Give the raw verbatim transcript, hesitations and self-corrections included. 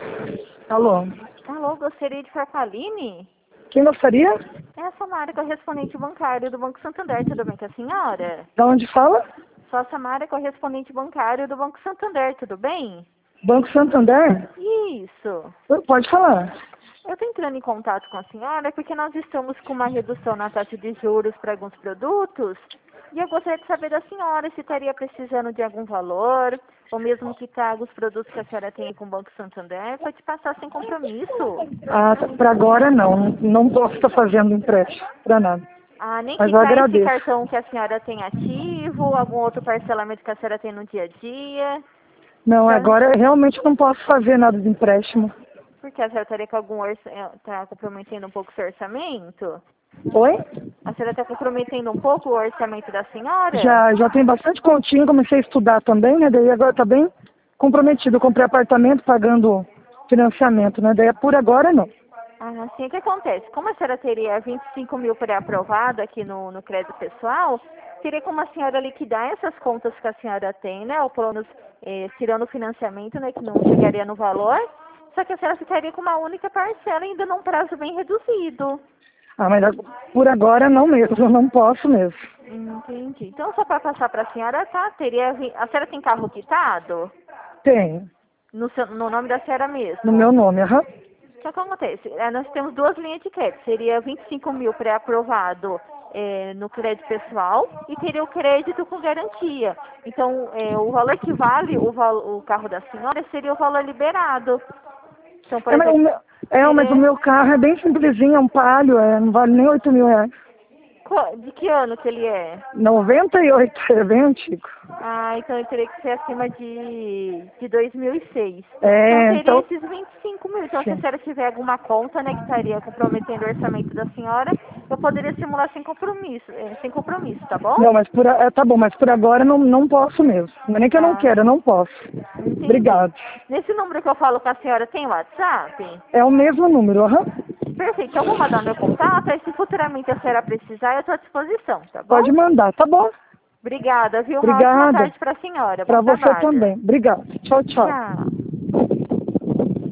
Alô? Alô, gostaria de falar com a Aline? Quem gostaria? É a Samara, correspondente bancário do Banco Santander, tudo bem com a senhora? Da onde fala? Sou a Samara, correspondente bancário do Banco Santander, tudo bem? Banco Santander? Isso. Pode falar. Eu estou entrando em contato com a senhora porque nós estamos com uma redução na taxa de juros para alguns produtos e eu gostaria de saber da senhora se estaria precisando de algum valor ou mesmo que traga os produtos que a senhora tem com o Banco Santander para te passar sem compromisso. Ah, para agora não. Não posso estar fazendo empréstimo para nada. Ah, nem Mas eu quitar esse agradeço. cartão que a senhora tem ativo, algum outro parcelamento que a senhora tem no dia a dia. Não, Senhora, agora eu realmente não posso fazer nada de empréstimo. porque a senhora estaria com algum orçamento, está comprometendo um pouco o seu orçamento? Oi? A senhora está comprometendo um pouco o orçamento da senhora? Já, já tem bastante continho, comecei a estudar também, né? Daí agora tá bem comprometido. Eu comprei apartamento pagando financiamento, né? Daí por agora não. Ah, sim. O que acontece? Como a senhora teria vinte e cinco mil pré-aprovado aqui no, no crédito pessoal, teria como a senhora liquidar essas contas que a senhora tem, né? Ou pelo menos eh, tirando o financiamento, né? Que não chegaria no valor. Só que a senhora ficaria com uma única parcela ainda num prazo bem reduzido. Ah, mas por agora não mesmo, eu não posso mesmo. Hum, entendi. Então, só para passar para a senhora, tá? Teria, vi- a senhora tem carro quitado? Tenho, No, seu, no nome da senhora mesmo? no meu nome, aham. O que acontece? É, nós temos duas linhas de crédito. Seria vinte e cinco mil pré-aprovado é, no crédito pessoal e teria o crédito com garantia. Então, é, o valor que vale o, val o carro da senhora seria o valor liberado. Então, por É, mas o exemplo, meu, é, mas o seria... meu carro é bem simplesinho, é um Palio, é, não vale nem oito mil reais. Qual- De que ano que ele é? noventa e oito, é bem antigo. Ah, então ele teria que ser acima de, de dois mil e seis. Então É, teria então, esses vinte e cinco mil. Então se a sim. senhora tiver alguma conta, né, que estaria comprometendo o orçamento da senhora, eu poderia simular sem compromisso, eh, sem compromisso, tá bom? Não, mas por, a- é, tá bom, mas por agora não, não posso mesmo. Não é nem que eu não Ah, quero, eu não posso. entendi. Obrigado. Nesse número que eu falo com a senhora tem WhatsApp? É o mesmo número, aham. Perfeito. Então eu vou mandar meu contato, aí se futuramente a senhora precisar, eu estou à disposição, tá bom? Pode mandar, tá bom? Obrigada, viu? Uma ótima Obrigada. tarde para a senhora. Bom Pra você trabalho. também. Obrigado. Tchau, tchau. Tchau.